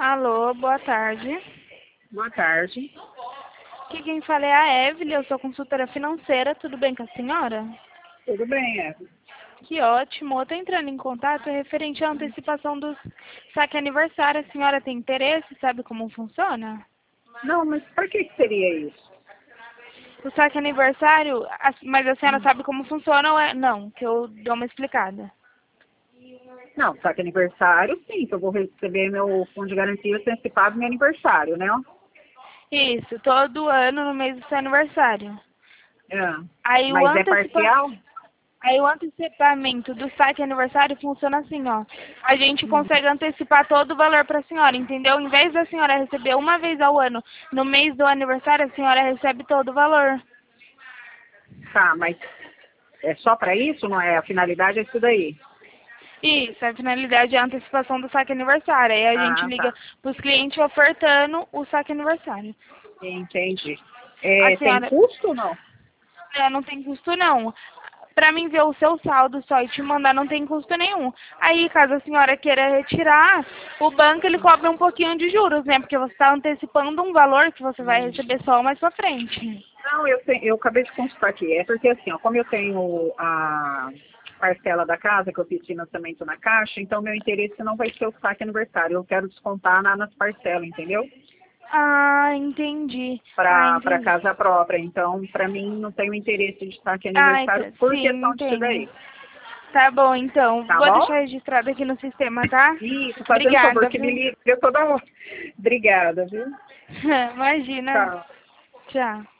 Alô, boa tarde. Boa tarde. Aqui quem fala é a Evelyn, eu sou consultora financeira, tudo bem com a senhora? Tudo bem, Eva? Que ótimo, eu estou entrando em contato referente à antecipação do saque aniversário. A senhora tem interesse, sabe como funciona? Não, mas por que seria isso? O saque aniversário, mas a senhora sabe como funciona ou é? Não, que eu dou uma explicada. Não, só que aniversário, sim, que eu vou receber meu fundo de garantia antecipado no meu aniversário, né? Isso, todo ano no mês do seu aniversário. É. Aí o Mas é parcial? Aí o antecipamento do saque aniversário funciona assim, ó. A gente consegue antecipar todo o valor para a senhora, entendeu? Em vez da senhora receber uma vez ao ano, no mês do aniversário, a senhora recebe todo o valor. Tá, mas é só para isso, não é? A finalidade é isso daí. Isso, a finalidade é a antecipação do saque aniversário. Aí a gente Ah, liga tá. para os clientes ofertando o saque aniversário. Entendi. A Tem senhora, custo ou não? não tem custo não. Para mim ver o seu saldo só e te mandar não tem custo nenhum. Aí, caso a senhora queira retirar, o banco ele cobra um pouquinho de juros, né? Porque você está antecipando um valor que você vai receber só mais pra frente. Não, eu acabei de consultar aqui. É porque assim, ó, como eu tenho a parcela da casa, que eu fiz financiamento na Caixa, então meu interesse não vai ser o saque aniversário. Eu quero descontar nas parcelas, entendeu? Ah, entendi. Ah, Para entendi. casa própria. Então, para mim, não tenho interesse de saque Ah, aniversário por sim, questão disso daí. entendo. Tá bom, então. Tá Vou bom? deixar registrado aqui no sistema, tá? Isso, fazendo um favor, Obrigada, que me viu? ligue toda hora. Obrigada, viu? Imagina. Tchau. Tchau.